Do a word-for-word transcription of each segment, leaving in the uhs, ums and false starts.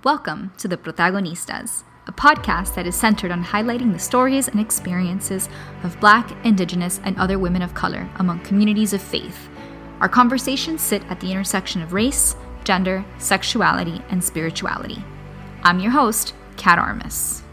Welcome to The Protagonistas, a podcast that is centered on highlighting the stories and experiences of Black, Indigenous, and other women of color among communities of faith. Our conversations sit at the intersection of race, gender, sexuality, and spirituality. I'm your host, Kat Armas.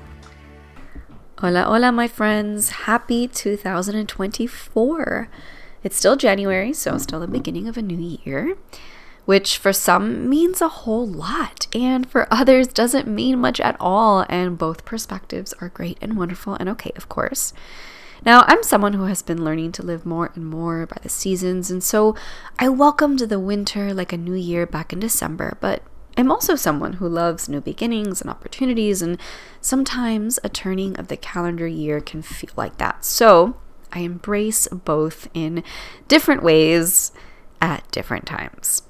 Hola, hola, my friends. Happy two thousand twenty-four. It's still January, so still the beginning of a new year, which for some means a whole lot, and for others doesn't mean much at all, and both perspectives are great and wonderful and okay, of course. Now, I'm someone who has been learning to live more and more by the seasons, and so I welcomed the winter like a new year back in December, but I'm also someone who loves new beginnings and opportunities, and sometimes a turning of the calendar year can feel like that. So I embrace both in different ways at different times.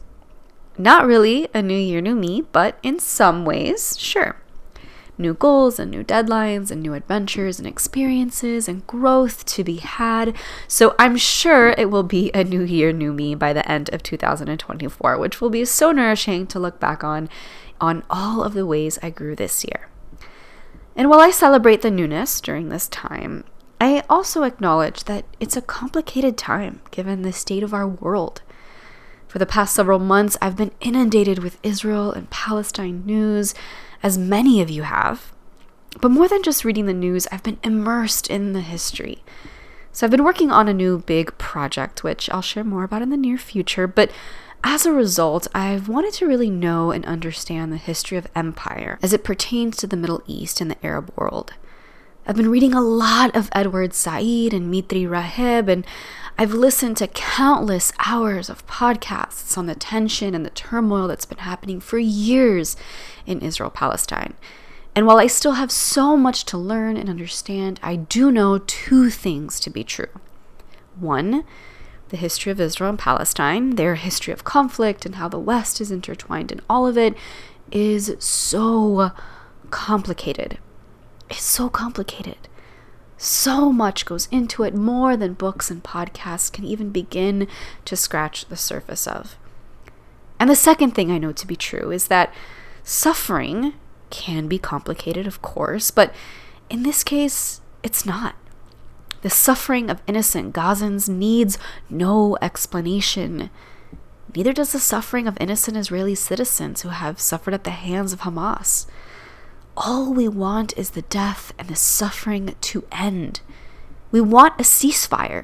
Not really a new year, new me, but in some ways, sure. New goals and new deadlines and new adventures and experiences and growth to be had. So I'm sure it will be a new year, new me by the end of two thousand twenty-four, which will be so nourishing to look back on, on all of the ways I grew this year. And while I celebrate the newness during this time, I also acknowledge that it's a complicated time given the state of our world. For the past several months, I've been inundated with Israel and Palestine news, as many of you have. But more than just reading the news, I've been immersed in the history. So I've been working on a new big project, which I'll share more about in the near future. But as a result, I've wanted to really know and understand the history of empire as it pertains to the Middle East and the Arab world. I've been reading a lot of Edward Said and Mitri Raheb, and I've listened to countless hours of podcasts on the tension and the turmoil that's been happening for years in Israel-Palestine. And while I still have so much to learn and understand, I do know two things to be true. One, the history of Israel and Palestine, their history of conflict and how the West is intertwined in all of it, is so complicated. It's so complicated. So much goes into it, more than books and podcasts can even begin to scratch the surface of. And the second thing I know to be true is that suffering can be complicated, of course, but in this case, it's not. The suffering of innocent Gazans needs no explanation. Neither does the suffering of innocent Israeli citizens who have suffered at the hands of Hamas. All we want is the death and the suffering to end. We want a ceasefire.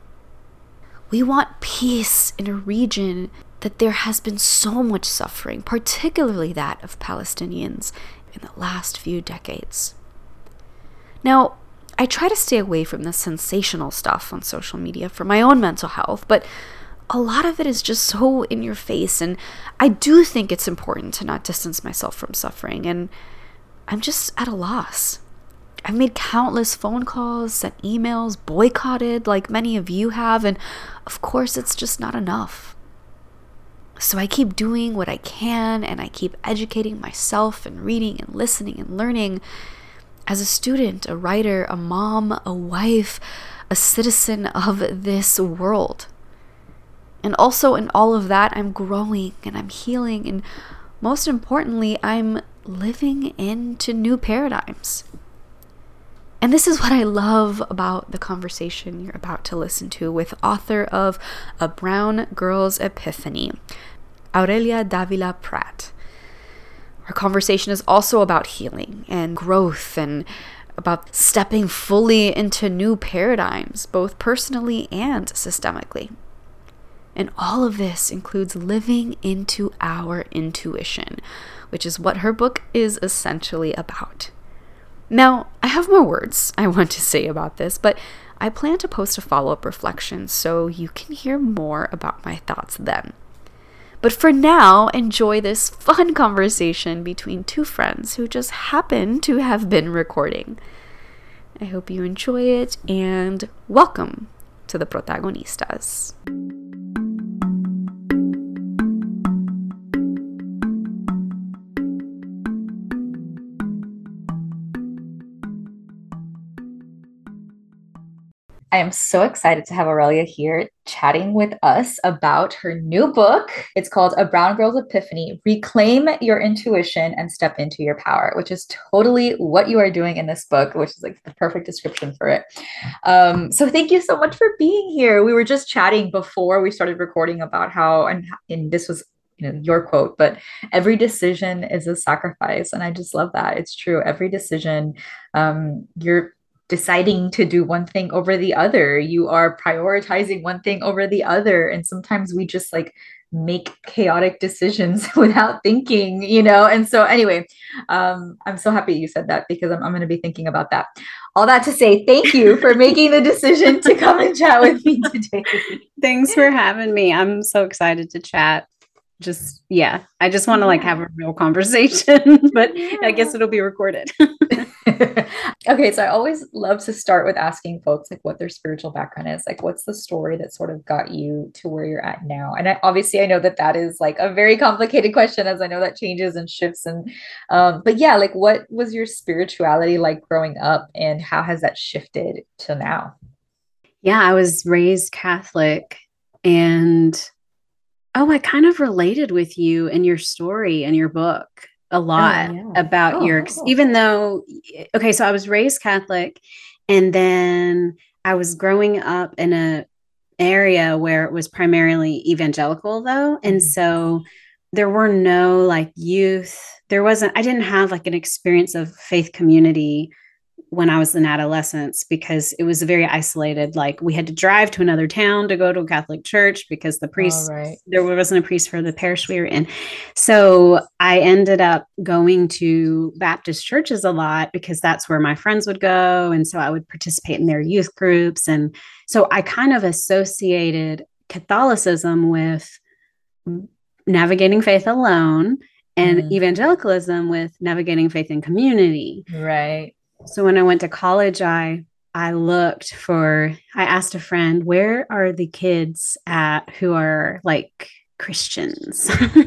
We want peace in a region that there has been so much suffering, particularly that of Palestinians in the last few decades. Now, I try to stay away from the sensational stuff on social media for my own mental health, but a lot of it is just so in your face, and I do think it's important to not distance myself from suffering, and I'm just at a loss. I've made countless phone calls, sent emails, boycotted like many of you have, and of course it's just not enough. So I keep doing what I can, and I keep educating myself and reading and listening and learning as a student, a writer, a mom, a wife, a citizen of this world. And also in all of that, I'm growing and I'm healing, and most importantly, I'm living into new paradigms. And this is what I love about the conversation you're about to listen to with author of A Brown Girl's Epiphany, Aurelia Davila Pratt. Our conversation is also about healing and growth and about stepping fully into new paradigms, both personally and systemically. And all of this includes living into our intuition, which is what her book is essentially about. Now, I have more words I want to say about this, but I plan to post a follow-up reflection so you can hear more about my thoughts then. But for now, enjoy this fun conversation between two friends who just happen to have been recording. I hope you enjoy it, and welcome to the Protagonistas. I am so excited to have Aurelia here chatting with us about her new book. It's called A Brown Girl's Epiphany: Reclaim Your Intuition and Step into Your Power, which is totally what you are doing in this book, which is like the perfect description for it. Um, so thank you so much for being here. We were just chatting before we started recording about how, and, and this was you know your quote, but every decision is a sacrifice. And I just love that. It's true. Every decision, um, you're deciding to do one thing over the other. You are prioritizing one thing over the other. And sometimes we just like make chaotic decisions without thinking, you know? And so anyway, um, I'm so happy you said that because I'm, I'm going to be thinking about that. All that to say, thank you for making the decision to come and chat with me today. Thanks for having me. I'm so excited to chat. Just, yeah, I just want to like have a real conversation, but yeah. I guess it'll be recorded. Okay, so I always love to start with asking folks like what their spiritual background is. Like, what's the story that sort of got you to where you're at now? And I, obviously, I know that that is like a very complicated question, as I know that changes and shifts. And um, but yeah, like, what was your spirituality like growing up, and how has that shifted to now? Yeah, I was raised Catholic, and oh, I kind of related with you and your story and your book a lot oh, yeah. about oh, your, oh. even though, okay, so I was raised Catholic, and then I was growing up in a area where it was primarily evangelical though. And mm-hmm. so there were no like youth, there wasn't, I didn't have like an experience of faith community when I was in adolescence, because it was very isolated. Like we had to drive to another town to go to a Catholic church because the priest, oh, right. there wasn't a priest for the parish we were in. So I ended up going to Baptist churches a lot because that's where my friends would go. And so I would participate in their youth groups. And so I kind of associated Catholicism with navigating faith alone and mm. evangelicalism with navigating faith in community. Right. So when I went to college, I I looked for, I asked a friend, where are the kids at who are like Christians?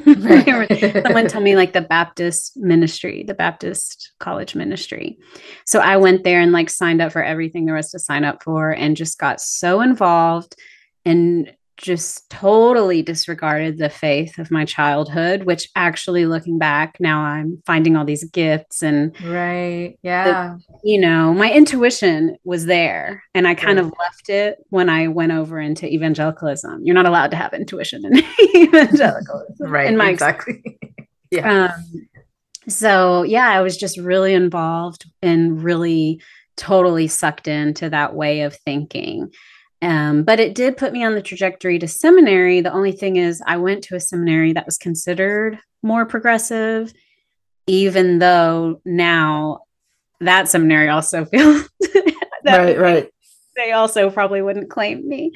Someone told me like the Baptist ministry, the Baptist college ministry. So I went there and like signed up for everything there was to sign up for, and just got so involved and just totally disregarded the faith of my childhood, which actually looking back now, I'm finding all these gifts and right. Yeah. The, you know, my intuition was there, and I kind right. of left it when I went over into evangelicalism. You're not allowed to have intuition in evangelicalism. Right. In my exactly. yeah. Um, so yeah, I was just really involved and really totally sucked into that way of thinking. Um, but it did put me on the trajectory to seminary. The only thing is I went to a seminary that was considered more progressive, even though now that seminary also feels that right, right. They also probably wouldn't claim me.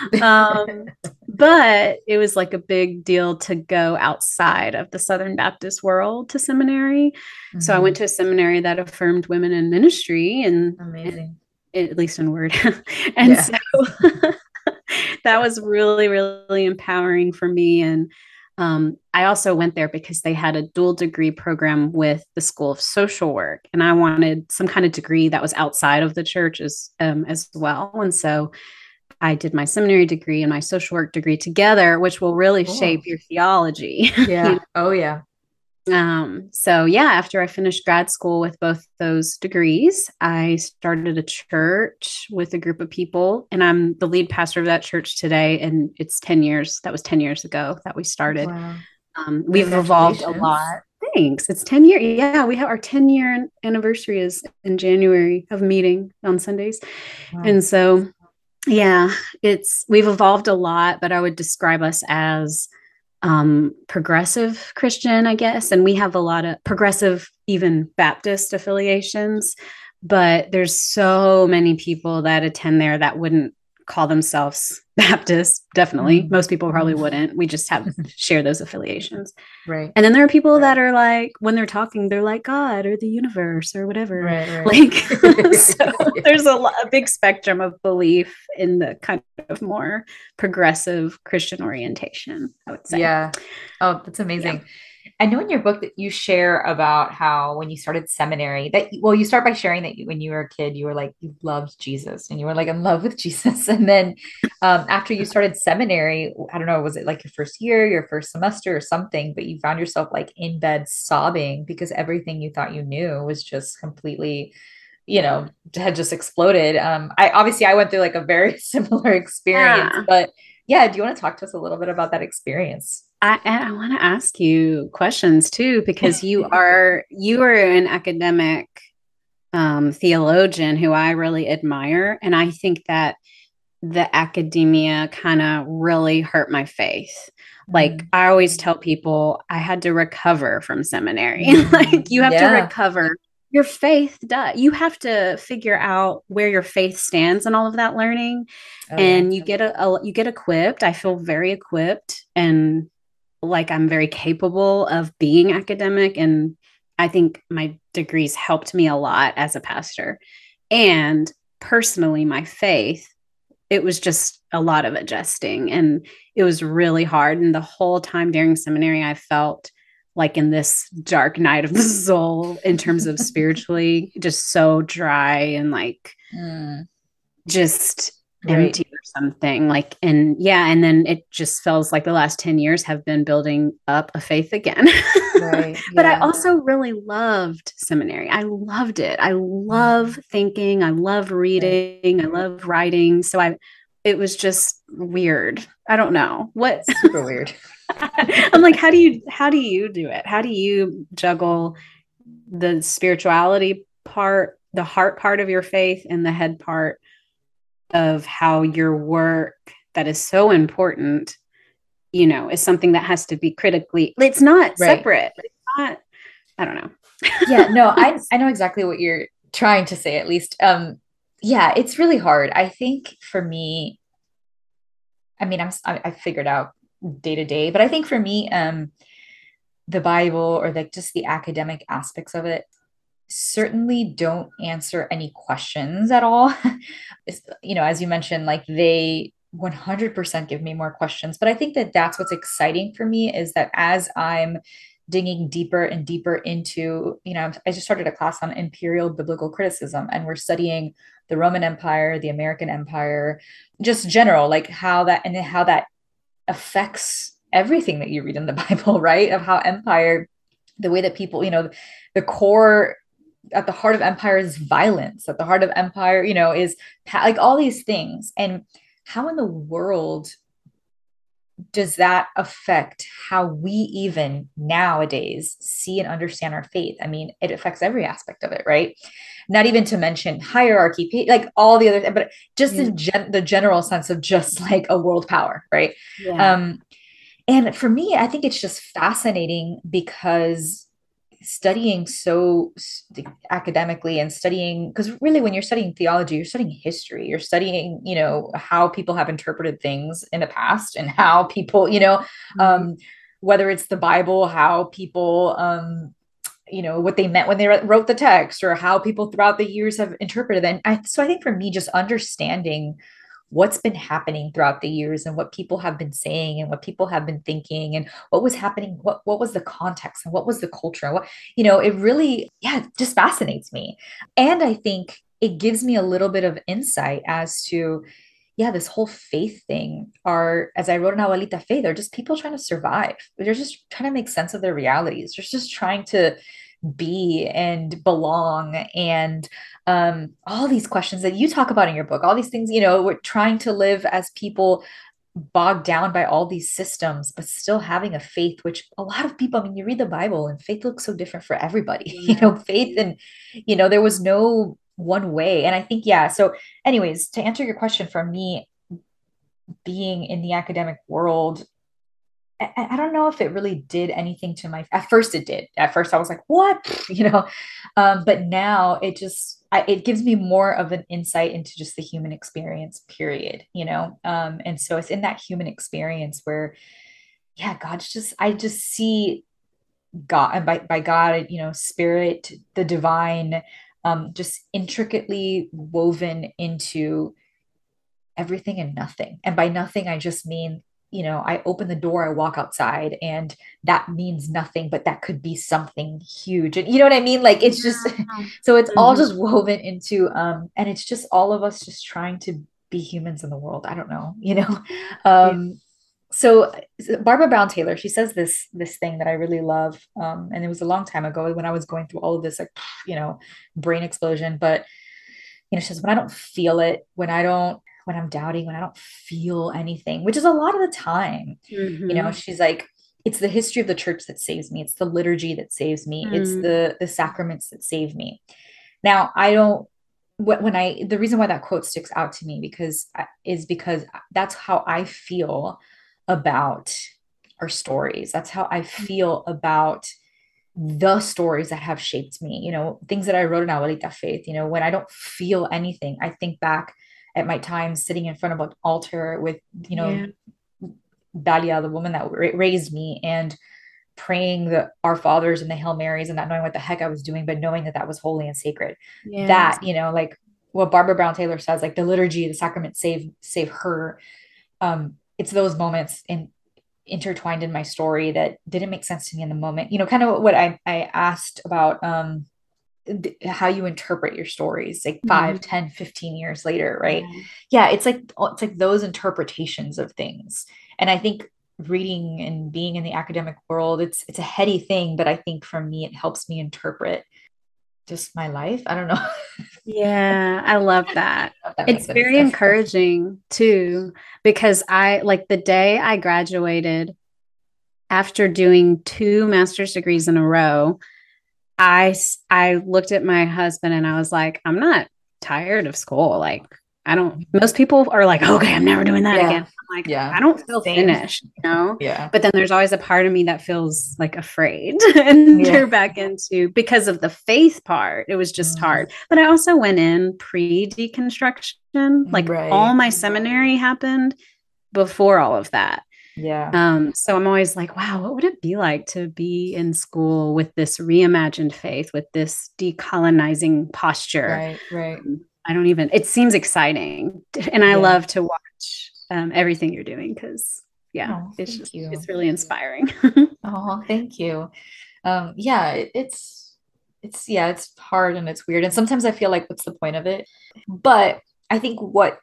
Um, but it was like a big deal to go outside of the Southern Baptist world to seminary. Mm-hmm. So I went to a seminary that affirmed women in ministry, and amazing. And, at least in word. and yeah. so that was really, really empowering for me. And um, I also went there because they had a dual degree program with the School of Social Work. And I wanted some kind of degree that was outside of the church as, um, as well. And so I did my seminary degree and my social work degree together, which will really cool. shape your theology. Yeah. you know? Oh, yeah. Um, so yeah, after I finished grad school with both those degrees, I started a church with a group of people, and I'm the lead pastor of that church today. And it's ten years. That was ten years ago that we started. Wow. Um, we've evolved a lot. Thanks. It's ten years. Yeah. We have our ten year anniversary is in January of meeting on Sundays. Wow. And so, yeah, it's, we've evolved a lot, but I would describe us as um, progressive Christian, I guess. And we have a lot of progressive, even Baptist affiliations, but there's so many people that attend there that wouldn't call themselves Baptist. Definitely. Mm-hmm. Most people probably wouldn't. We just have share those affiliations. Right. And then there are people right. that are like, when they're talking, they're like God or the universe or whatever. Right, right. Like, so yeah. there's a, lot, a big spectrum of belief in the kind of more progressive Christian orientation, I would say. Yeah. Oh, that's amazing. I know in your book that you share about how when you started seminary that, well, you start by sharing that you, when you were a kid, you were like, you loved Jesus and you were like in love with Jesus. And then um, after you started seminary, I don't know, was it like your first year, your first semester or something, but you found yourself like in bed sobbing because everything you thought you knew was just completely, you know, had just exploded. Um, I obviously I went through like a very similar experience, Yeah. but yeah, do you want to talk to us a little bit about that experience? I, and I want to ask you questions too, because you are you are an academic um, theologian who I really admire, and I think that the academia kind of really hurt my faith. Like Mm. I always tell people, I had to recover from seminary. Mm, Like you have to yeah. recover. Your faith does. You have to figure out where your faith stands and all of that learning, Oh yeah. and you get a, a you get equipped. I feel very equipped and like I'm very capable of being academic. And I think my degrees helped me a lot as a pastor. And personally, my faith, it was just a lot of adjusting and it was really hard. And the whole time during seminary, I felt like in this dark night of the soul in terms of spiritually, just so dry and like Mm, just right. empty or something like. And yeah, and then it just feels like the last ten years have been building up a faith again. Right. But I Yeah. also really loved seminary. I loved it. I love Mm, thinking, I love right. reading, I love writing. So I it was just weird. I don't know what. Super weird. I'm like, how do you how do you do it? How do you juggle the spirituality part, the heart part of your faith, and the head part of how your work that is so important, you know, is something that has to be critically, it's not Right. separate. It's not, I don't know. Yeah, no, I I know exactly what you're trying to say at least. Um yeah, it's really hard. I think for me, I mean, I'm s- I, I figured out day to day, but I think for me, um the Bible or like just the academic aspects of it certainly don't answer any questions at all. It's, you know, as you mentioned, like they one hundred percent give me more questions. But I think that that's what's exciting for me is that as I'm digging deeper and deeper into, you know, I just started a class on imperial biblical criticism, and we're studying the Roman Empire, the American Empire, just general, like how that and how that affects everything that you read in the Bible, right? Of how empire, the way that people, you know, the core at the heart of empire is violence, at the heart of empire, you know, is like all these things. And how in the world does that affect how we even nowadays see and understand our faith? I mean, it affects every aspect of it, right? Not even to mention hierarchy, like all the other, but just Yeah. in gen- the general sense of just like a world power, right? Yeah. Um, and for me, I think it's just fascinating because studying so academically and studying, because really when you're studying theology, you're studying history, you're studying, you know, how people have interpreted things in the past and how people, you know, Mhm. um, whether it's the Bible, how people, um, you know, what they meant when they wrote the text or how people throughout the years have interpreted it. And I, so I think for me, just understanding what's been happening throughout the years and what people have been saying and what people have been thinking and what was happening, what what was the context and what was the culture and what, you know, it really, yeah, it just fascinates me. And I think it gives me a little bit of insight as to, yeah, this whole faith thing are, as I wrote in Abuelita Fe, they're just people trying to survive. They're just trying to make sense of their realities. They're just trying to be and belong and um, all these questions that you talk about in your book, all these things, you know, we're trying to live as people bogged down by all these systems, but still having a faith, which a lot of people, I mean, you read the Bible and faith looks so different for everybody, you Yeah. know, faith and, you know, there was no one way. And I think, yeah. So, anyways, to answer your question, for me, being in the academic world, I, I don't know if it really did anything to my, at first it did. At first I was like, what? You know, um, but now it just, I, it gives me more of an insight into just the human experience, period, you know? Um, and so it's in that human experience where, yeah, God's just, I just see God, and by, by God, you know, spirit, the divine, um, just intricately woven into everything and nothing. And by nothing, I just mean you know, I open the door, I walk outside, and that means nothing, but that could be something huge. And you know what I mean? Like it's just so it's mm-hmm. all just woven into um and it's just all of us just trying to be humans in the world. I don't know, you know. Um yeah. So Barbara Brown Taylor, she says this this thing that I really love. Um, and it was a long time ago when I was going through all of this, like, you know, brain explosion. But, you know, she says, when I don't feel it, when I don't, when I'm doubting, when I don't feel anything, which is a lot of the time, mm-hmm. you know, she's like, it's the history of the church that saves me. It's the liturgy that saves me. Mm. It's the the sacraments that save me. Now, I don't, when I, the reason why that quote sticks out to me because is because that's how I feel about our stories. That's how I feel about the stories that have shaped me, you know, things that I wrote in Abuelita Faith. You know, when I don't feel anything, I think back at my time sitting in front of an altar with, you know, yeah. Dalia, the woman that ra- raised me, and praying the Our Fathers and the Hail Marys and not knowing what the heck I was doing, but knowing that that was holy and sacred. Yes. That, you know, like what Barbara Brown Taylor says, like the liturgy, the sacrament save, save her. Um, it's those moments in intertwined in my story that didn't make sense to me in the moment. You know, kind of what I, I asked about, um, th- how you interpret your stories, like five, mm-hmm. ten, fifteen years later, right? Mm-hmm. Yeah. It's like, it's like those interpretations of things. And I think reading and being in the academic world, it's, it's a heady thing, but I think for me, it helps me interpret just my life. I don't know. Yeah, I love that. that it's very sense. encouraging too, because I like the day I graduated after doing two master's degrees in a row, I, I looked at my husband and I was like, I'm not tired of school. Like, I don't, most people are like, okay, I'm never doing that yeah. again. I'm like, yeah. I don't feel Same. finished, you know? Yeah. But then there's always a part of me that feels like afraid to enter yeah. back into, because of the faith part. It was just mm. hard. But I also went in pre-deconstruction. Like right. all my seminary happened before all of that. Yeah. Um, so I'm always like, wow, what would it be like to be in school with this reimagined faith, with this decolonizing posture? Right, right. Um, I don't even, it seems exciting. And I yeah. love to watch um, everything you're doing because, yeah, oh, it's just, you. it's really inspiring. Oh, thank you. Um, yeah, it, it's, it's, yeah, it's hard and it's weird. And sometimes I feel like, what's the point of it? But I think what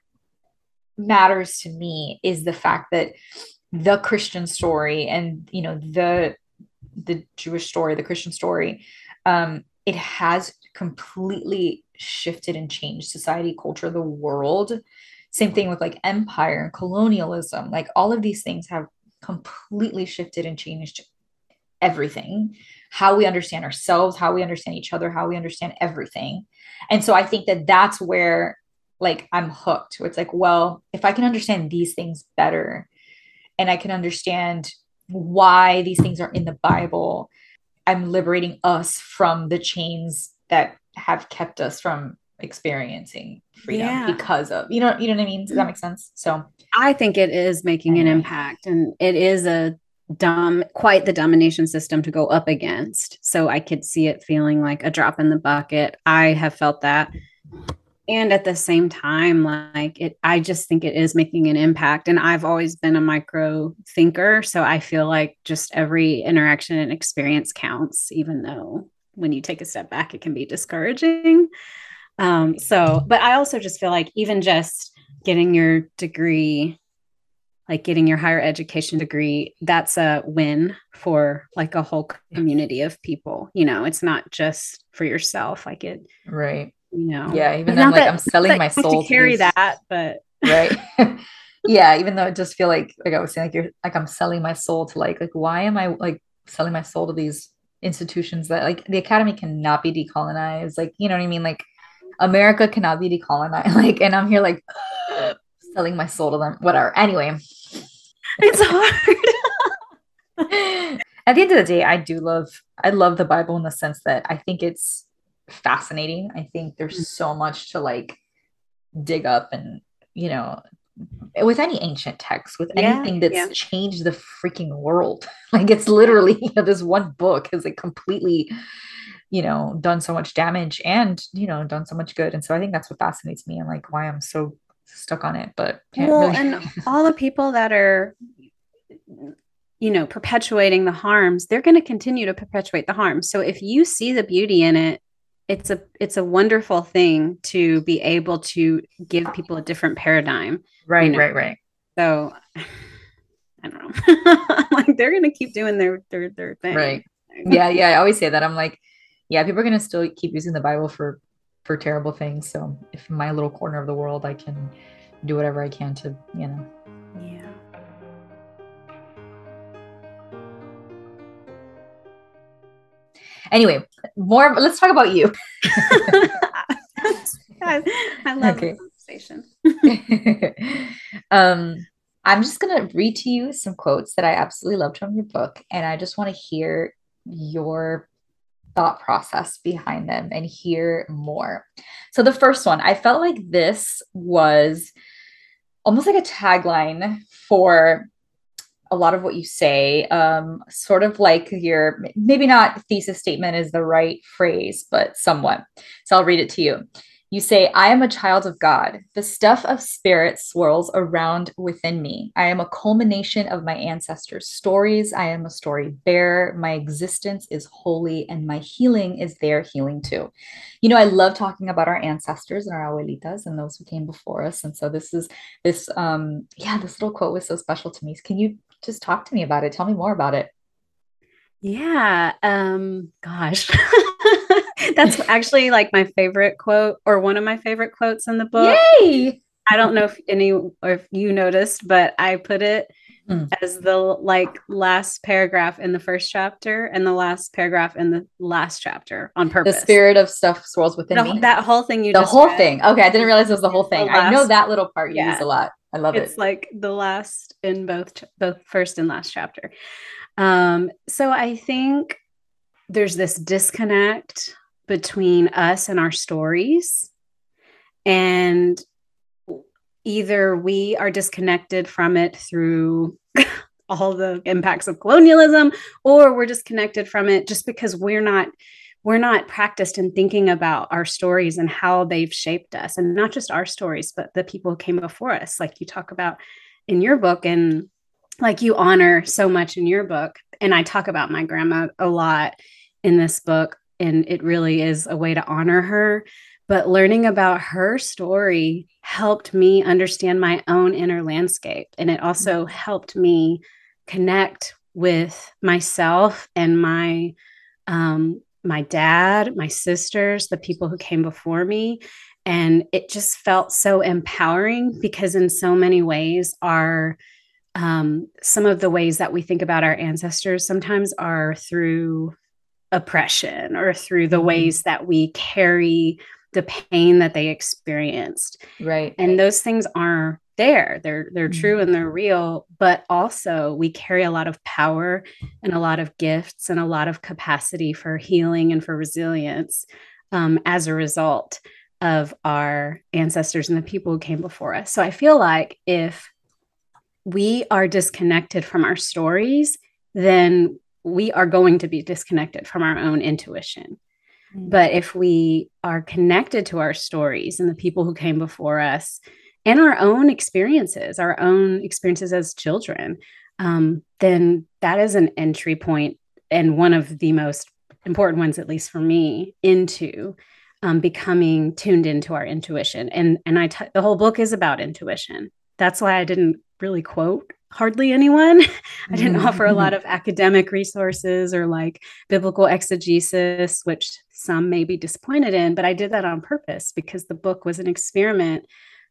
matters to me is the fact that the Christian story and, you know, the, the Jewish story, the Christian story, um, it has completely shifted and changed society, culture, the world. Same thing with like empire and colonialism. Like all of these things have completely shifted and changed everything, how we understand ourselves, how we understand each other, how we understand everything. And so I think that that's where like I'm hooked. Where it's like, well, if I can understand these things better and I can understand why these things are in the Bible, I'm liberating us from the chains that have kept us from experiencing freedom yeah. because of, you know, you know what I mean? Does that make sense? So I think it is making anyway. an impact, and it is a dumb, quite the domination system to go up against. So I could see it feeling like a drop in the bucket. I have felt that. And at the same time, like it, I just think it is making an impact. And I've always been a micro thinker. So I feel like just every interaction and experience counts, even though when you take a step back, it can be discouraging. Um, so, but I also just feel like even just getting your degree, like getting your higher education degree, that's a win for like a whole community of people. You know, it's not just for yourself. Like it, right. You know, yeah, even though I'm like, that, I'm selling my soul to carry these, that, but right. Yeah. Even though I just feel like, like I was saying, like you're like, I'm selling my soul to like, like, why am I like selling my soul to these institutions that like the academy cannot be decolonized? Like, you know what I mean? Like America cannot be decolonized. Like, and I'm here like selling my soul to them, whatever. Anyway, it's hard. At the end of the day, I do love, I love the Bible in the sense that I think it's fascinating. I think there's so much to like dig up, and you know, with any ancient text, with yeah, anything that's yeah. changed the freaking world. Like it's literally, you know, this one book has like completely, you know, done so much damage and, you know, done so much good. And so I think that's what fascinates me and like why I'm so stuck on it. But well, really... and all the people that are you know, perpetuating the harms, they're going to continue to perpetuate the harms. So if you see the beauty in it, it's a it's a wonderful thing to be able to give people a different paradigm. Right, you know? right, right. So I don't know. Like they're going to keep doing their their their thing. Right. Yeah, yeah. I always say that. I'm like, yeah, people are going to still keep using the Bible for for terrible things. So if in my little corner of the world, I can do whatever I can to, you know. Yeah. Anyway, more. Let's talk about you. I, I love okay. the conversation. um, I'm just gonna read to you some quotes that I absolutely loved from your book, and I just want to hear your thought process behind them and hear more. So the first one, I felt like this was almost like a tagline for a lot of what you say, um, sort of like your, maybe not thesis statement is the right phrase, but somewhat. So I'll read it to you. You say, I am a child of God. The stuff of spirit swirls around within me. I am a culmination of my ancestors' stories. I am a story bearer. My existence is holy and my healing is their healing too. You know, I love talking about our ancestors and our abuelitas and those who came before us. And so this is this, um, yeah, this little quote was so special to me. Can you just talk to me about it? Tell me more about it. Yeah. Um, gosh. That's actually like my favorite quote, or one of my favorite quotes in the book. Yay! I don't know if any or if you noticed, but I put it mm. as the like last paragraph in the first chapter and the last paragraph in the last chapter on purpose. The spirit of stuff swirls within the, me. That whole thing you the just whole read, thing. Okay, I didn't realize it was the whole thing. The last, I know that little part you yeah, use a lot. I love it's it. It's like the last in both both first and last chapter. Um, so I think there's this disconnect between us and our stories, and either we are disconnected from it through all the impacts of colonialism, or we're disconnected from it just because we're not we're not practiced in thinking about our stories and how they've shaped us, and not just our stories, but the people who came before us, like you talk about in your book, and like you honor so much in your book. And I talk about my grandma a lot in this book, and it really is a way to honor her. But learning about her story helped me understand my own inner landscape. And it also mm-hmm. helped me connect with myself and my, um, my dad, my sisters, the people who came before me. And it just felt so empowering, because in so many ways, our um, some of the ways that we think about our ancestors sometimes are through oppression, or through the ways that we carry the pain that they experienced. Right. And those things are there. They're they're mm-hmm. true and they're real, but also we carry a lot of power and a lot of gifts and a lot of capacity for healing and for resilience um, as a result of our ancestors and the people who came before us. So I feel like if we are disconnected from our stories, then we are going to be disconnected from our own intuition. Mm-hmm. But if we are connected to our stories and the people who came before us and our own experiences, our own experiences as children, um, then that is an entry point, and one of the most important ones, at least for me, into um, becoming tuned into our intuition. And and I t- the whole book is about intuition. That's why I didn't really quote hardly anyone. I didn't mm-hmm. offer a lot of academic resources or like biblical exegesis, which some may be disappointed in, but I did that on purpose because the book was an experiment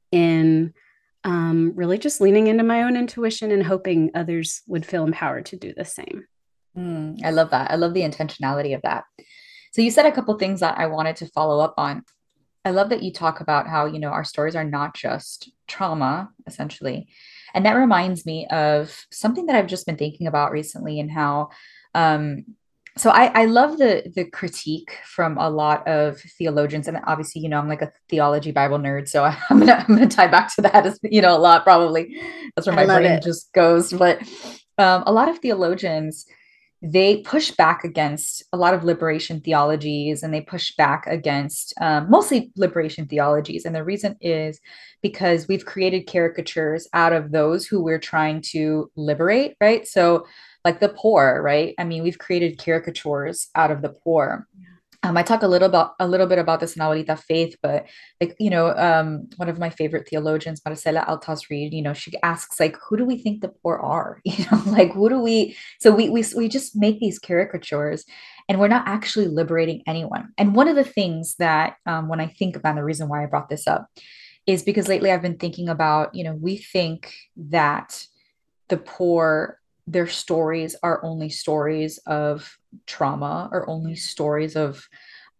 in um, really just leaning into my own intuition and hoping others would feel empowered to do the same. Mm, I love that. I love the intentionality of that. So you said a couple things that I wanted to follow up on. I love that you talk about how, you know, our stories are not just trauma, essentially. And that reminds me of something that I've just been thinking about recently, and how, um, so I, I love the the critique from a lot of theologians, and obviously, you know, I'm like a theology Bible nerd, so I'm gonna I'm gonna tie back to that, as you know, a lot probably. That's where my brain it. just goes. But um, a lot of theologians they push back against a lot of liberation theologies, and they push back against um, mostly liberation theologies. And the reason is because we've created caricatures out of those who we're trying to liberate, right? So, like the poor, right? I mean, we've created caricatures out of the poor. Um, I talk a little about a little bit about this in Abuelita Faith, but like, you know, um, one of my favorite theologians, Marcela Altaz Reed, you know, she asks, like, who do we think the poor are? You know, like, who do we? So we we we just make these caricatures, and we're not actually liberating anyone. And one of the things that um, when I think about the reason why I brought this up is because lately I've been thinking about, you know, we think that the poor, their stories are only stories of trauma, or only stories of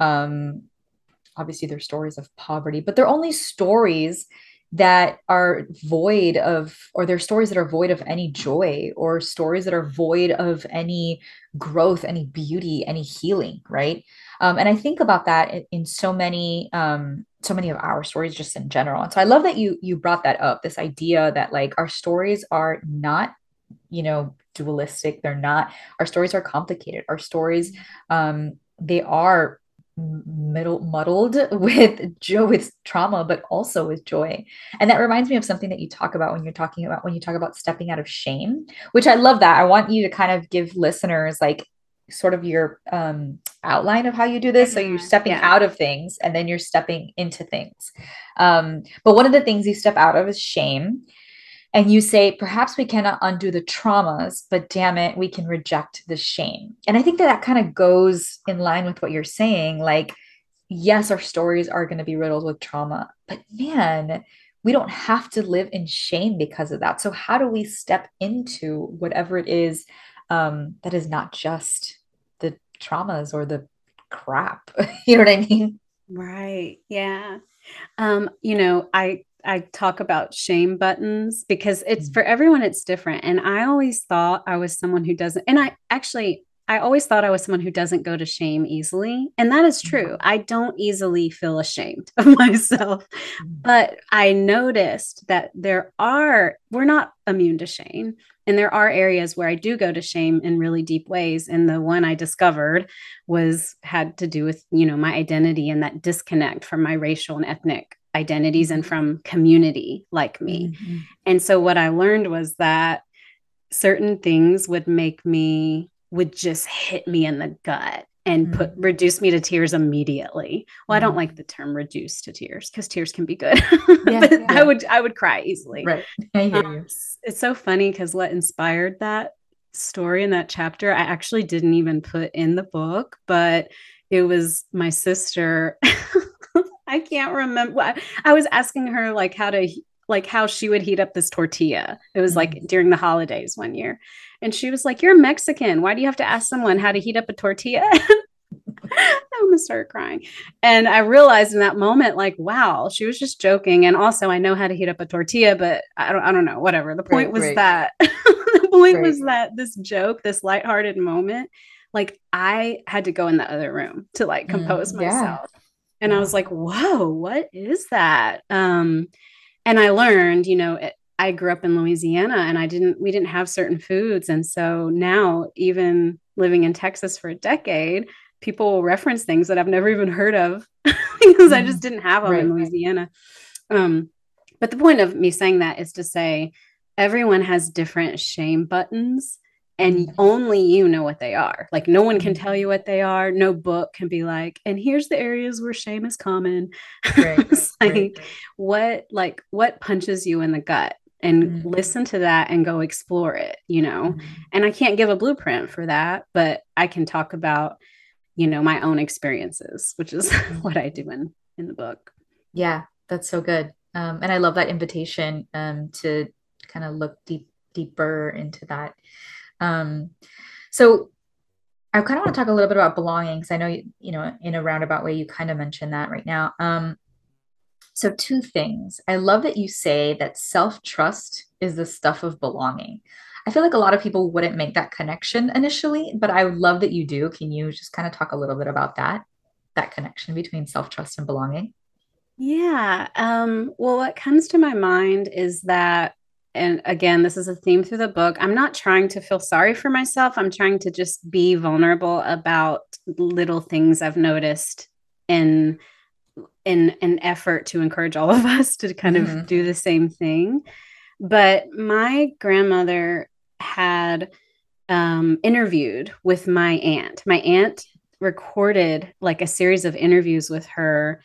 um obviously they're stories of poverty, but they're only stories that are void of, or they're stories that are void of any joy, or stories that are void of any growth, any beauty, any healing, right? Um, and I think about that in, in so many um so many of our stories just in general. And so I love that you you brought that up, this idea that like our stories are not, you know, dualistic. They're not, our stories are complicated. Our stories, um, they are middle muddled with joy, with trauma, but also with joy. And that reminds me of something that you talk about when you're talking about, when you talk about stepping out of shame, which I love that. I want you to kind of give listeners like sort of your um, outline of how you do this. So you're stepping yeah. out of things, and then you're stepping into things. Um, but one of the things you step out of is shame. And you say, perhaps we cannot undo the traumas, but damn it, we can reject the shame. And I think that that kind of goes in line with what you're saying. Like, yes, our stories are going to be riddled with trauma, but man, we don't have to live in shame because of that. So how do we step into whatever it is um, that is not just the traumas or the crap? You know what I mean? Right. Yeah. Um, you know, I I talk about shame buttons because it's for everyone, it's different. And I always thought I was someone who doesn't, and I actually, I always thought I was someone who doesn't go to shame easily. And that is true. I don't easily feel ashamed of myself, but I noticed that there are, we're not immune to shame. And there are areas where I do go to shame in really deep ways. And the one I discovered was had to do with, you know, my identity and that disconnect from my racial and ethnic identities and from community like me. Mm-hmm. And so what I learned was that certain things would make me, would just hit me in the gut and put, mm-hmm. reduce me to tears immediately. Well, mm-hmm. I don't like the term reduce to tears because tears can be good, yeah, but yeah. I would, I would cry easily. Right. I hear um, you. It's so funny because what inspired that story in that chapter, I actually didn't even put in the book, but it was my sister. I can't remember. I was asking her like how to, like how she would heat up this tortilla. It was like during the holidays one year. And she was like, you're Mexican. Why do you have to ask someone how to heat up a tortilla? I'm going to start crying. And I realized in that moment, like, wow, she was just joking. And also I know how to heat up a tortilla, but I don't, I don't know, whatever. The point right, was right. that, the point right. was that this joke, this lighthearted moment, like I had to go in the other room to like compose mm, myself. Yeah. And I was like, whoa, what is that? Um, and I learned, you know, it, I grew up in Louisiana and I didn't, we didn't have certain foods. And so now even living in Texas for a decade, people will reference things that I've never even heard of because I just didn't have them right, in Louisiana. Right. Um, but the point of me saying that is to say, everyone has different shame buttons. And only you know what they are. Like no one can tell you what they are. No book can be like, and here's the areas where shame is common. Right, like right, right. what, like what punches you in the gut, and mm-hmm. listen to that and go explore it, you know? Mm-hmm. And I can't give a blueprint for that, but I can talk about, you know, my own experiences, which is what I do in, in the book. Yeah, that's so good. Um, and I love that invitation um, to kind of look deep, deeper into that. Um, so I kind of want to talk a little bit about belonging because I know, you, you know, in a roundabout way, you kind of mentioned that right now. Um, so two things. I love that you say that self-trust is the stuff of belonging. I feel like a lot of people wouldn't make that connection initially, but I would love that you do. Can you just kind of talk a little bit about that, that connection between self-trust and belonging? Yeah. Um, well, what comes to my mind is that and again, this is a theme through the book. I'm not trying to feel sorry for myself. I'm trying to just be vulnerable about little things I've noticed in in an effort to encourage all of us to kind mm-hmm. of do the same thing. But my grandmother had um, interviewed with my aunt. My aunt recorded like a series of interviews with her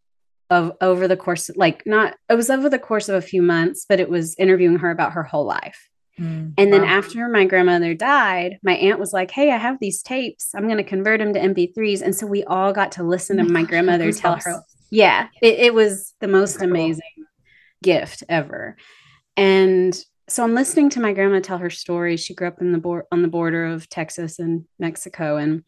of over the course, like not, it was over the course of a few months, but it was interviewing her about her whole life. Mm, and wow. then after my grandmother died, my aunt was like, hey, I have these tapes. I'm going to convert them to M P threes. And so we all got to listen oh to my gosh, my tell her. Yeah, it, it was the most Incredible. amazing gift ever. And so I'm listening to my grandma tell her story. She grew up in the bor- on the border of Texas and Mexico. And,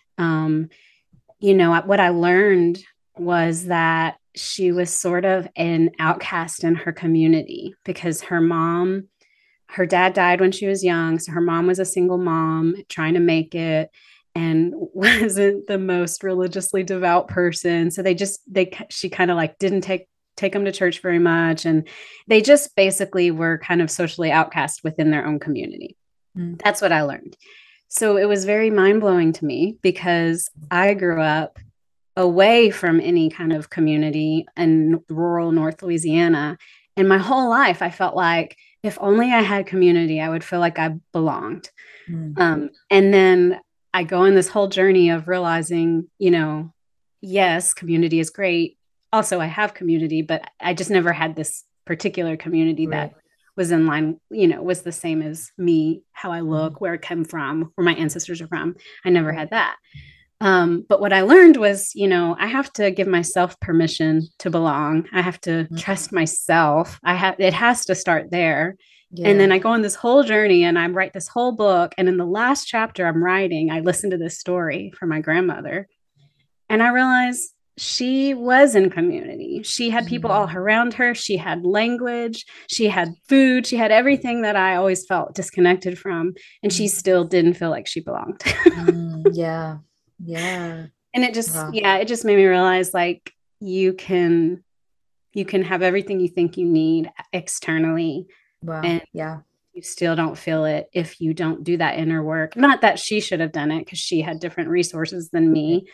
um, you know, what I learned was that she was sort of an outcast in her community because her mom, her dad died when she was young. So her mom was a single mom trying to make it and wasn't the most religiously devout person. So they just, they, she kind of like didn't take, take them to church very much. And they just basically were kind of socially outcast within their own community. Mm. That's what I learned. So it was very mind-blowing to me because I grew up away from any kind of community in rural North Louisiana. And my whole life, I felt like if only I had community, I would feel like I belonged. Mm. Um, and then I go on this whole journey of realizing, you know, yes, community is great. Also, I have community, but I just never had this particular community right. that was in line, you know, was the same as me, how I look, where I come from, where my ancestors are from. I never right. had that. Um, but what I learned was, you know, I have to give myself permission to belong. I have to mm-hmm. trust myself. I have, it has to start there. Yeah. And then I go on this whole journey and I write this whole book. And in the last chapter I'm writing, I listened to this story from my grandmother and I realized she was in community. She had people all around her. She had language. She had food. She had everything that I always felt disconnected from. And she still didn't feel like she belonged. mm, yeah. Yeah. And it just, wow. yeah, it just made me realize like you can, you can have everything you think you need externally. Wow. And yeah. you still don't feel it if you don't do that inner work. Not that she should have done it because she had different resources than me.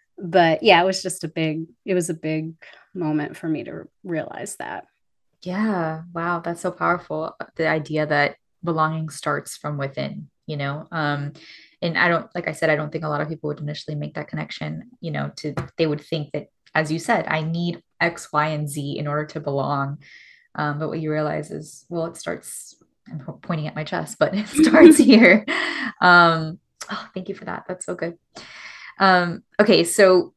But yeah, it was just a big, it was a big moment for me to realize that. Yeah. Wow. That's so powerful. The idea that belonging starts from within, you know, um, and I don't, like I said, I don't think a lot of people would initially make that connection, you know, to, they would think that, as you said, I need X, Y, and Z in order to belong. Um, but what you realize is, well, it starts, I'm pointing at my chest, but it starts here. Um, oh, thank you for that. That's so good. Um, okay. So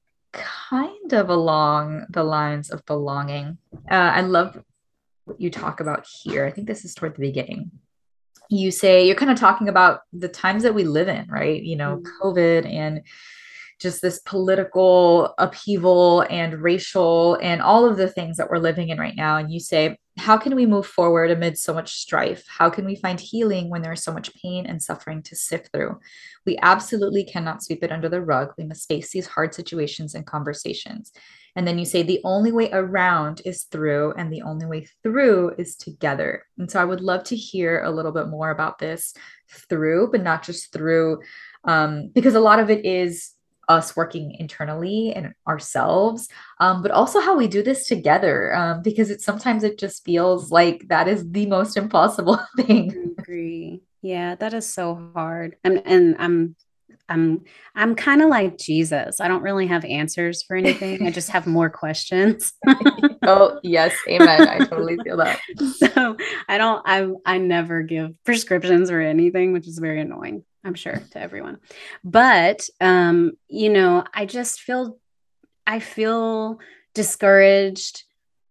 kind of along the lines of belonging, uh, I love what you talk about here. I think this is toward the beginning. You say you're kind of talking about the times that we live in, right? You know, mm-hmm. COVID and just this political upheaval and racial and all of the things that we're living in right now. And you say, how can we move forward amid so much strife? How can we find healing when there's so much pain and suffering to sift through? We absolutely cannot sweep it under the rug. We must face these hard situations and conversations. And then you say the only way around is through, and the only way through is together. And so I would love to hear a little bit more about this through, but not just through, um, because a lot of it is us working internally and ourselves, um, but also how we do this together, um, because it sometimes it just feels like that is the most impossible thing. I agree. Yeah, that is so hard. And and I'm I'm I'm kind of like Jesus. I don't really have answers for anything. I just have more questions. Oh, yes. Amen. I totally feel that. So I don't I I never give prescriptions or anything, which is very annoying, I'm sure, to everyone. But um, you know, I just feel I feel discouraged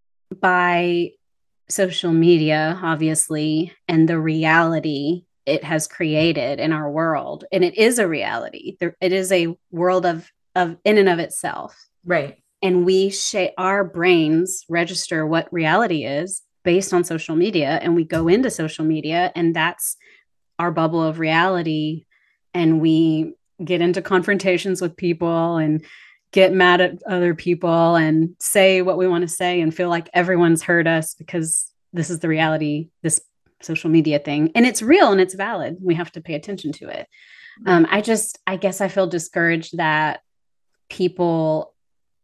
by social media, obviously, and the reality it has created in our world. And it is a reality. There, it is a world of, of in and of itself. Right. And we shape, our brains register what reality is based on social media. And we go into social media and that's our bubble of reality. And we get into confrontations with people and get mad at other people and say what we want to say and feel like everyone's heard us because this is the reality this social media thing, and it's real and it's valid. We have to pay attention to it. Um, I just, I guess I feel discouraged that people,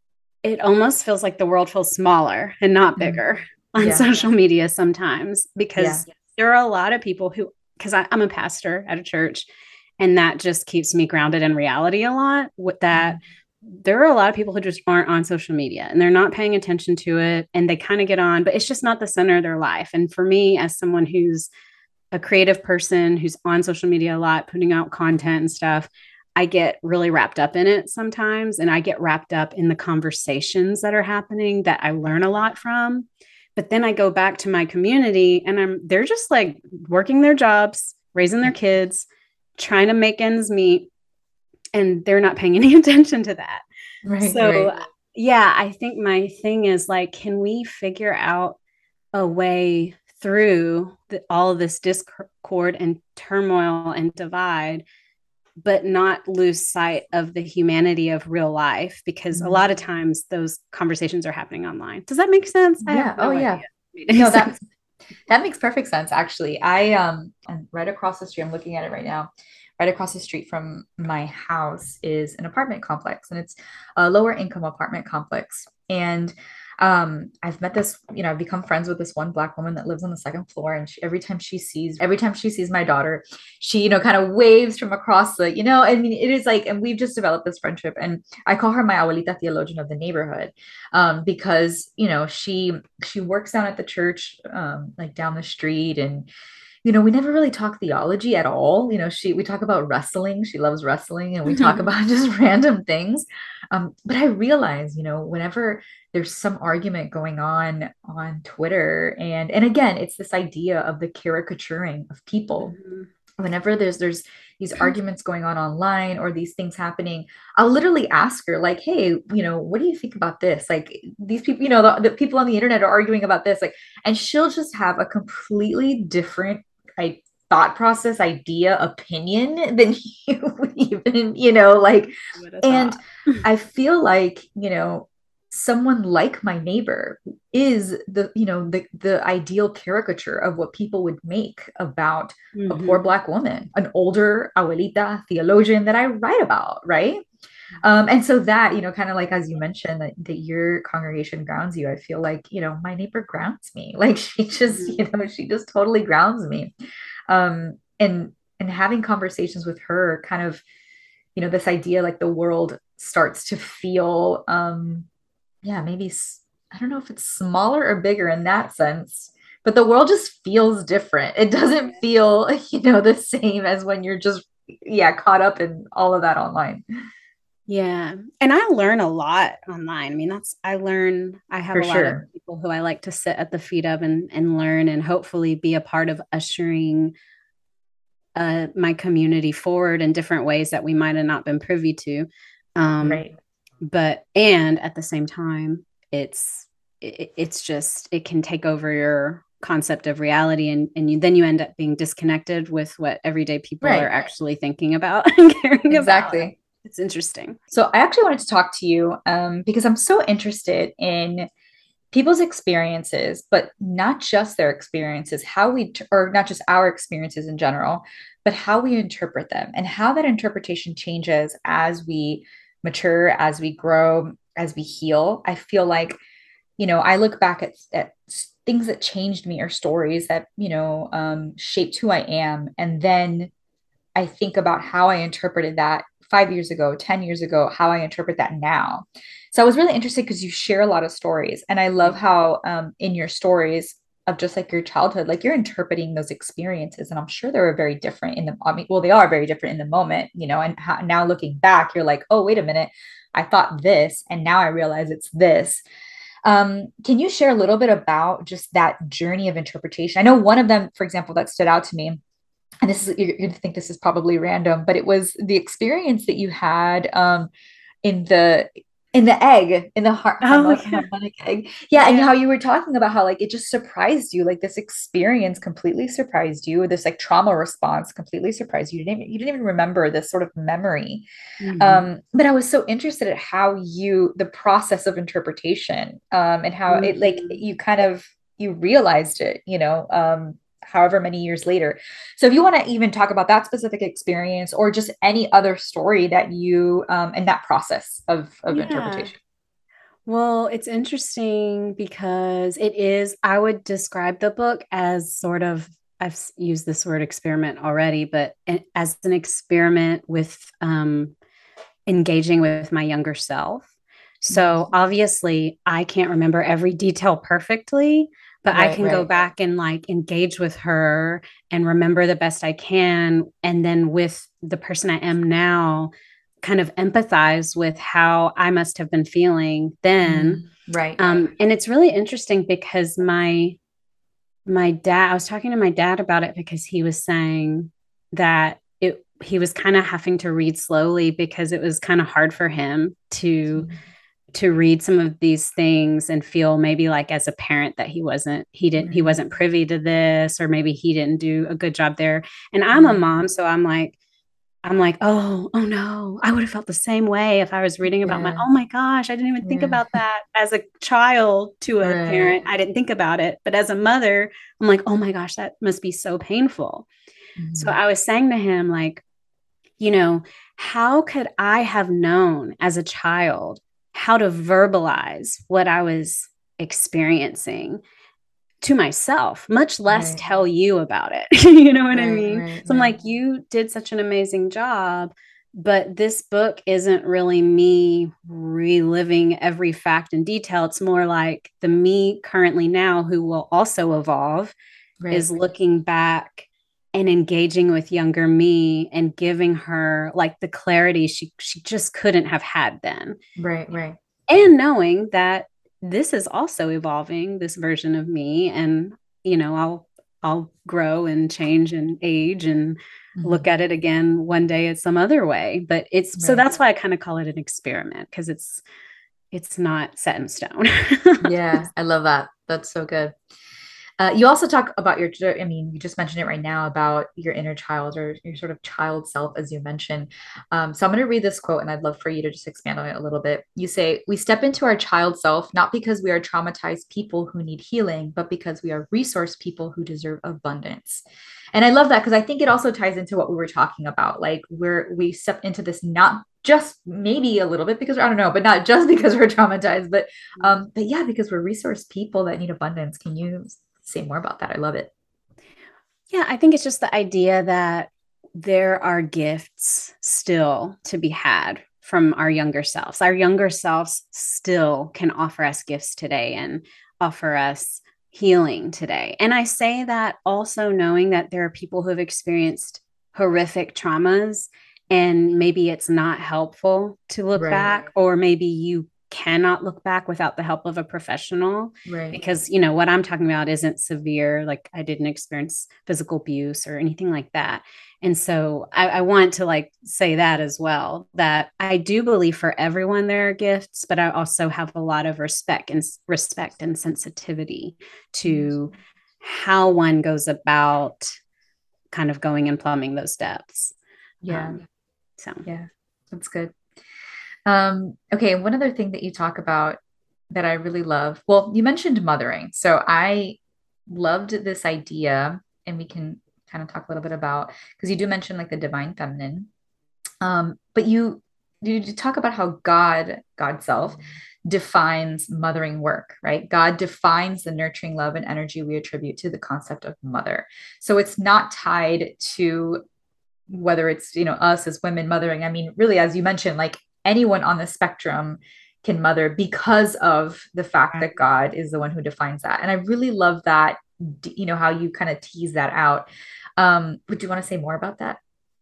it almost feels like the world feels smaller and not bigger mm-hmm. on yeah. social media sometimes, because yeah. there are a lot of people who, because I'm a pastor at a church, and that just keeps me grounded in reality a lot, with that mm-hmm. there are a lot of people who just aren't on social media and they're not paying attention to it, and they kind of get on, but it's just not the center of their life. And for me, as someone who's a creative person who's on social media a lot, putting out content and stuff, I get really wrapped up in it sometimes. And I get wrapped up in the conversations that are happening that I learn a lot from. But then I go back to my community and I'm, they're just like working their jobs, raising their kids, trying to make ends meet. And they're not paying any attention to that. Right, so right. yeah, I think my thing is like, can we figure out a way through the, all of this discord and turmoil and divide, but not lose sight of the humanity of real life? Because mm-hmm. a lot of times those conversations are happening online. Does that make sense? Yeah. No oh idea. yeah. No, that, that makes perfect sense. Actually, I, um, I'm right across the street. I'm looking at it right now. Right across the street from my house is an apartment complex, and it's a lower income apartment complex. And um, I've met this, you know, I've become friends with this one Black woman that lives on the second floor. And she, every time she sees, every time she sees my daughter, she, you know, kind of waves from across the, you know, I mean, it is like, and we've just developed this friendship. And I call her my abuelita theologian of the neighborhood, um, because, you know, she, she works down at the church, um, like down the street, and you know, we never really talk theology at all. You know, she, we talk about wrestling. She loves wrestling, and we mm-hmm. talk about just random things. Um, but I realize, you know, whenever there's some argument going on on Twitter, and, and again, it's this idea of the caricaturing of people. Mm-hmm. Whenever there's, there's these arguments going on online or these things happening, I'll literally ask her like, hey, you know, what do you think about this? Like these people, you know, the, the people on the internet are arguing about this, like, and she'll just have a completely different I, thought process, idea, opinion than you would even, you know, like, and I feel like, you know, someone like my neighbor is the, you know, the, the ideal caricature of what people would make about mm-hmm. a poor Black woman, an older abuelita theologian that I write about. Right. Um, and so that, you know, kind of like, as you mentioned, that, that your congregation grounds you, I feel like, you know, my neighbor grounds me. Like she just, mm-hmm. you know, she just totally grounds me. Um, and, and having conversations with her kind of, you know, this idea, like the world starts to feel, um, yeah, maybe, I don't know if it's smaller or bigger in that sense, but the world just feels different. It doesn't feel, you know, the same as when you're just, yeah, caught up in all of that online. Yeah. And I learn a lot online. I mean, that's, I learn, I have For a lot sure. of people who I like to sit at the feet of and, and learn, and hopefully be a part of ushering uh, my community forward in different ways that we might have not been privy to. Um, right. But, and at the same time, it's, it, it's just, it can take over your concept of reality, and, and you, then you end up being disconnected with what everyday people right. are actually thinking about and caring exactly. about. It's interesting. So I actually wanted to talk to you um, because I'm so interested in people's experiences, but not just their experiences, how we, or not just our experiences in general, but how we interpret them and how that interpretation changes as we mature, as we grow, as we heal. I feel like, you know, I look back at, at things that changed me or stories that, you know, um, shaped who I am. And then I think about how I interpreted that five years ago, ten years ago, how I interpret that now. So I was really interested because you share a lot of stories. And I love how um, in your stories of just like your childhood, like you're interpreting those experiences. And I'm sure they were very different in the, I mean, well, they are very different in the moment, you know, and how, now looking back, you're like, oh, wait a minute, I thought this, and now I realize it's this. Um, can you share a little bit about just that journey of interpretation? I know one of them, for example, that stood out to me, and this is, you're going to think this is probably random, but it was the experience that you had um, in the in the egg, in the heart, oh, yeah. harmonic egg. Yeah, yeah. And how you were talking about how like it just surprised you, like this experience completely surprised you, this like trauma response completely surprised you. You didn't, you didn't even remember this sort of memory. Mm-hmm. Um, but I was so interested at how you, the process of interpretation um, and how mm-hmm. it like you kind of, you realized it, you know, um, however many years later. So if you want to even talk about that specific experience or just any other story that you, um, in that process of, of Yeah. interpretation. Well, it's interesting because it is, I would describe the book as sort of, I've used this word experiment already, but as an experiment with um, engaging with my younger self. So obviously I can't remember every detail perfectly, but right, I can right. go back and like engage with her and remember the best I can. And then with the person I am now, kind of empathize with how I must have been feeling then. Mm, right. Um, and it's really interesting because my, my dad, I was talking to my dad about it because he was saying that it, he was kind of having to read slowly because it was kind of hard for him to, mm. to read some of these things and feel maybe like as a parent that he wasn't, he didn't, mm. he wasn't privy to this, or maybe he didn't do a good job there. And I'm mm. a mom. So I'm like, I'm like, oh, oh no, I would have felt the same way if I was reading about yeah. my, oh my gosh, I didn't even yeah. think about that as a child to a right. parent. I didn't think about it. But as a mother, I'm like, oh my gosh, that must be so painful. Mm-hmm. So I was saying to him, like, you know, how could I have known as a child how to verbalize what I was experiencing to myself, much less right. tell you about it. You know what right, I mean? Right, so I'm right. like, you did such an amazing job, but this book isn't really me reliving every fact and detail. It's more like the me currently now, who will also evolve, right. is looking back and engaging with younger me and giving her like the clarity she she just couldn't have had then. Right, right. And knowing that this is also evolving, this version of me, and you know, I'll I'll grow and change and age and mm-hmm. look at it again one day at some other way. But it's right. so that's why I kind of call it an experiment, because it's it's not set in stone. Yeah, I love that. That's so good. Uh, you also talk about your, I mean, you just mentioned it right now about your inner child or your sort of child self, as you mentioned. Um, so I'm going to read this quote and I'd love for you to just expand on it a little bit. You say, "We step into our child self, not because we are traumatized people who need healing, but because we are resource people who deserve abundance." And I love that because I think it also ties into what we were talking about. Like we're, we step into this, not just maybe a little bit because I don't know, but not just because we're traumatized, but, um, but yeah, because we're resource people that need abundance. Can you say more about that? I love it. Yeah, I think it's just the idea that there are gifts still to be had from our younger selves. Our younger selves still can offer us gifts today and offer us healing today. And I say that also knowing that there are people who have experienced horrific traumas, and maybe it's not helpful to look right. back, or maybe you cannot look back without the help of a professional, right? Because, you know, what I'm talking about isn't severe. Like I didn't experience physical abuse or anything like that. And so I, I want to like say that as well, that I do believe for everyone there are gifts, but I also have a lot of respect and respect and sensitivity to how one goes about kind of going and plumbing those depths. Yeah. Um, so yeah, that's good. Um, okay. One other thing that you talk about that I really love, well, you mentioned mothering. So I loved this idea, and we can kind of talk a little bit about, because you do mention like the divine feminine. Um, but you, you talk about how God, God self defines mothering work, right? God defines the nurturing love and energy we attribute to the concept of mother. So it's not tied to whether it's, you know, us as women mothering. I mean, really, as you mentioned, like anyone on the spectrum can mother because of the fact that God is the one who defines that. And I really love that, you know, how you kind of tease that out. Um, would you want to say more about that?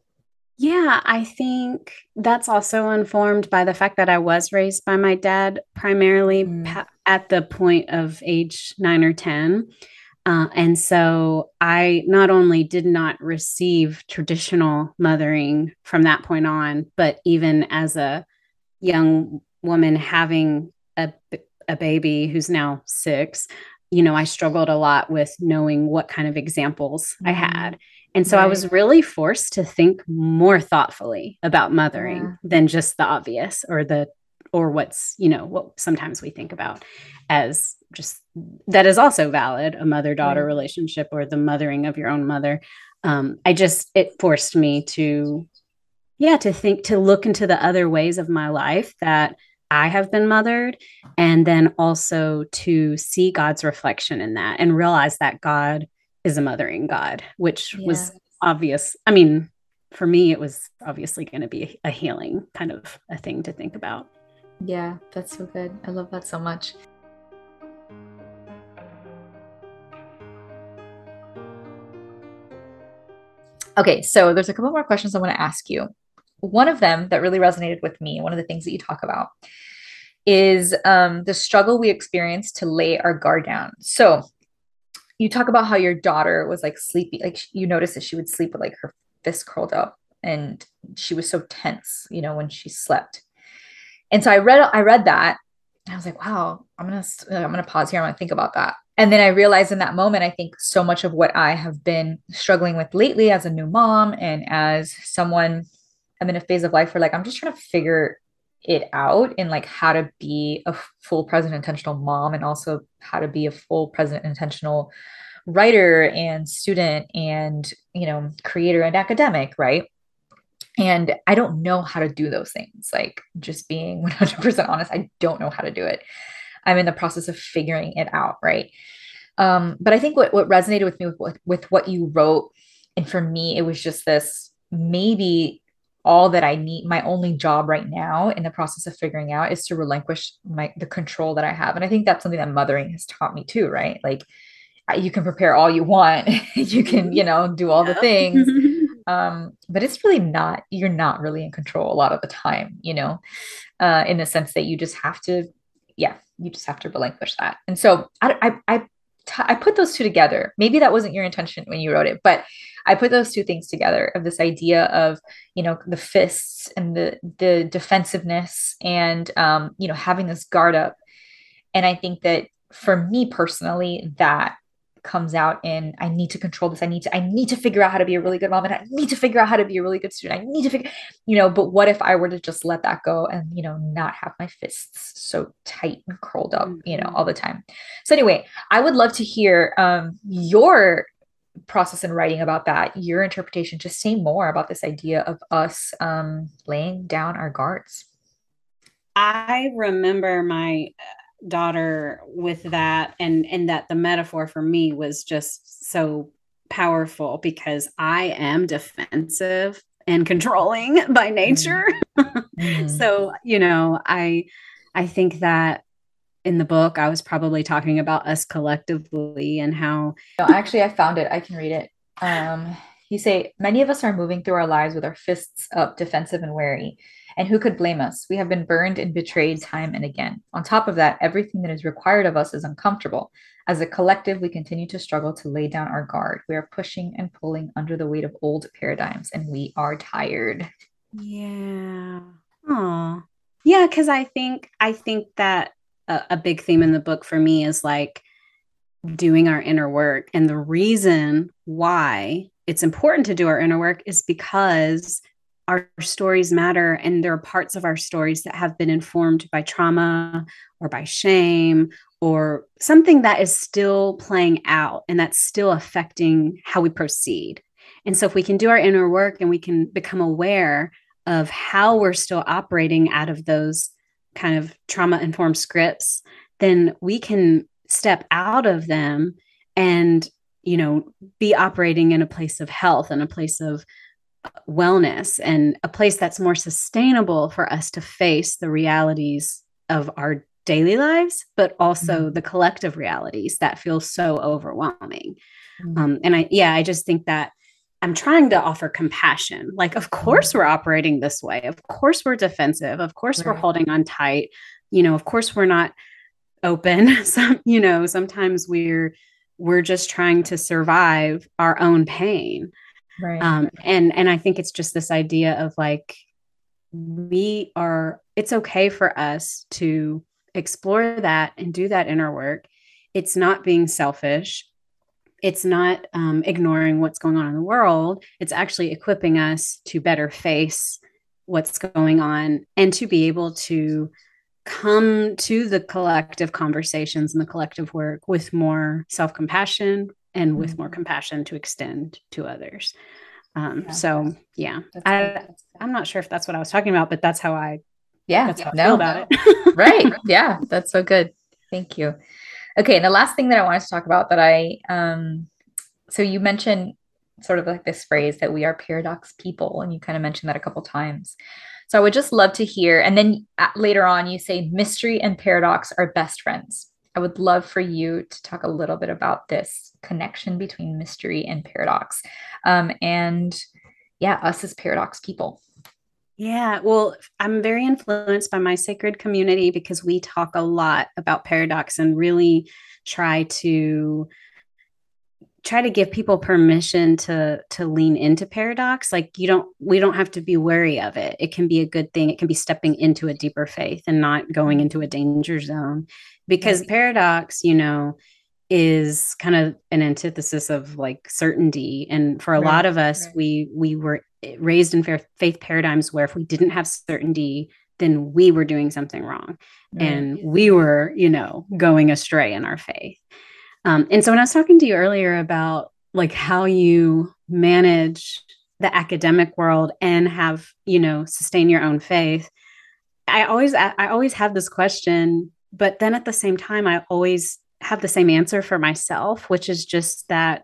Yeah, I think that's also informed by the fact that I was raised by my dad, primarily mm. pa- at the point of age nine or ten. Uh, and so I not only did not receive traditional mothering from that point on, but even as a young woman having a, a baby who's now six, you know, I struggled a lot with knowing what kind of examples mm-hmm. I had. And so right. I was really forced to think more thoughtfully about mothering yeah. than just the obvious or the or what's, you know, what sometimes we think about as just, that is also valid, a mother-daughter right. relationship, or the mothering of your own mother. Um, I just, it forced me to, yeah, to think, to look into the other ways of my life that I have been mothered, and then also to see God's reflection in that and realize that God is a mothering God, which yeah. was obvious. I mean, for me, it was obviously going to be a healing kind of a thing to think about. Yeah, that's so good. I love that so much. Okay, so there's a couple more questions I want to ask you. One of them that really resonated with me, one of the things that you talk about, is um, the struggle we experience to lay our guard down. So you talk about how your daughter was like sleepy, like you noticed that she would sleep with like her fist curled up, and she was so tense, you know, when she slept. And so I read, I read that, and I was like, wow, I'm gonna, I'm gonna pause here. I'm gonna think about that. And then I realized in that moment, I think so much of what I have been struggling with lately as a new mom and as someone, I'm in a phase of life where like I'm just trying to figure it out in like how to be a full present intentional mom, and also how to be a full present intentional writer and student and, you know, creator and academic, right? And I don't know how to do those things. Like, just being one hundred percent honest, I don't know how to do it. I'm in the process of figuring it out, right? Um, but I think what, what resonated with me with, with, with what you wrote, and for me, it was just this, maybe all that I need, my only job right now in the process of figuring out, is to relinquish my the control that I have. And I think that's something that mothering has taught me too, right? Like, you can prepare all you want, you can, you know, do all the things. Um, but it's really not, you're not really in control a lot of the time, you know, uh, in the sense that you just have to, yeah, you just have to relinquish that. And so I, I, I, t- I put those two together. Maybe that wasn't your intention when you wrote it, but I put those two things together, of this idea of, you know, the fists and the, the defensiveness and, um, you know, having this guard up. And I think that for me personally, that comes out in, I need to control this. I need to, I need to figure out how to be a really good mom, and I need to figure out how to be a really good student. I need to figure, you know, but what if I were to just let that go and, you know, not have my fists so tight and curled up, you know, all the time. So anyway, I would love to hear um, your process in writing about that, your interpretation. Just say more about this idea of us um, laying down our guards. I remember my daughter with that, and and that the metaphor for me was just so powerful, because I am defensive and controlling by nature. Mm-hmm. So, you know, I I think that in the book I was probably talking about us collectively, and how no, actually I found it. I can read it. Um you say, many of us are moving through our lives with our fists up, defensive and wary. And who could blame us? We have been burned and betrayed time and again. On top of that, everything that is required of us is uncomfortable. As a collective, we continue to struggle to lay down our guard. We are pushing and pulling under the weight of old paradigms, and we are tired. Yeah. Oh, yeah. Because I think I think that a, a big theme in the book for me is like doing our inner work, and the reason why it's important to do our inner work is because our stories matter, and there are parts of our stories that have been informed by trauma or by shame or something that is still playing out, and that's still affecting how we proceed. And so if we can do our inner work and we can become aware of how we're still operating out of those kind of trauma-informed scripts, then we can step out of them and, you know, be operating in a place of health and a place of wellness, and a place that's more sustainable for us to face the realities of our daily lives, but also mm-hmm. the collective realities that feel so overwhelming. Mm-hmm. Um, and I, yeah, I just think that I'm trying to offer compassion. Like, of course mm-hmm. we're operating this way. Of course we're defensive. Of course right. we're holding on tight. You know, of course we're not open. Some, you know, sometimes we're, we're just trying to survive our own pain. Right. Um, and, and I think it's just this idea of like, we are, it's okay for us to explore that and do that inner work. It's not being selfish. It's not um, ignoring what's going on in the world. It's actually equipping us to better face what's going on and to be able to come to the collective conversations and the collective work with more self-compassion and mm-hmm. with more compassion to extend to others. Um, yeah, so yeah, I, I'm not sure if that's what I was talking about, but that's how I, yeah, that's how I no, feel about no. it. Right. Yeah. That's so good. Thank you. Okay. And the last thing that I wanted to talk about that I, um, so you mentioned sort of like this phrase that we are paradox people, and you kind of mentioned that a couple times. So I would just love to hear, and then later on you say mystery and paradox are best friends. I would love for you to talk a little bit about this connection between mystery and paradox. Um, and yeah, us as paradox people. Yeah, well, I'm very influenced by my sacred community because we talk a lot about paradox and really try to try to give people permission to to lean into paradox. Like you don't we don't have to be wary of it. It can be a good thing. It can be stepping into a deeper faith and not going into a danger zone, because right. paradox, you know, is kind of an antithesis of like certainty. And for a right. lot of us, right. we we were raised in faith paradigms where if we didn't have certainty, then we were doing something wrong. Right. And we were, you know, going astray in our faith. Um, and so when I was talking to you earlier about like how you manage the academic world and have, you know, sustain your own faith, I always, I always have this question, but then at the same time, I always have the same answer for myself, which is just that,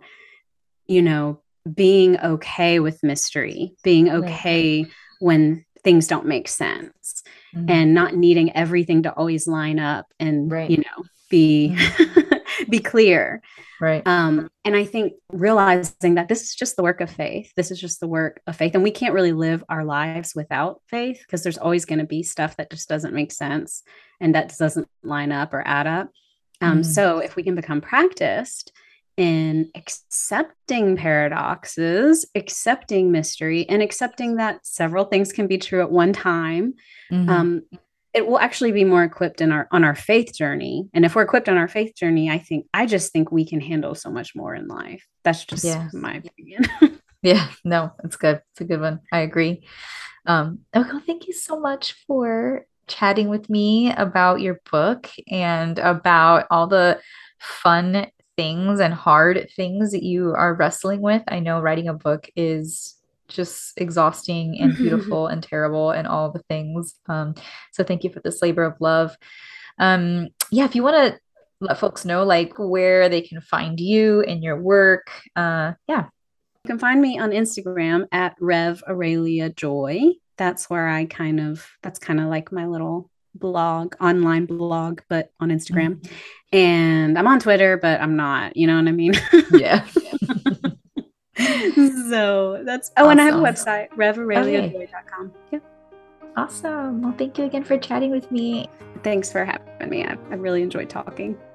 you know, being okay with mystery, being okay right. when things don't make sense mm-hmm. and not needing everything to always line up and, right. you know, be, mm-hmm. be clear. Right. Um, and I think realizing that this is just the work of faith, this is just the work of faith. And we can't really live our lives without faith because there's always going to be stuff that just doesn't make sense and that doesn't line up or add up. Um, mm-hmm. So if we can become practiced in accepting paradoxes, accepting mystery, and accepting that several things can be true at one time, mm-hmm. um, it will actually be more equipped in our on our faith journey. And if we're equipped on our faith journey, I think I just think we can handle so much more in life. That's just yeah. my opinion. Yeah, no, it's good. It's a good one. I agree. Um, okay, well, thank you so much for chatting with me about your book and about all the fun things and hard things that you are wrestling with. I know writing a book is just exhausting and beautiful and terrible and all the things. Um, so thank you for this labor of love. Um, yeah, if you want to let folks know like where they can find you and your work, uh, yeah. You can find me on Instagram at Rev Aurelia Joy. That's where I kind of, that's kind of like my little blog, online blog, but on Instagram. Mm-hmm. And I'm on Twitter, but I'm not, you know what I mean? Yeah. So that's, oh, awesome. And I have a website, rev aurelia joy dot com. Yeah. Awesome. Well, thank you again for chatting with me. Thanks for having me. I, I really enjoyed talking.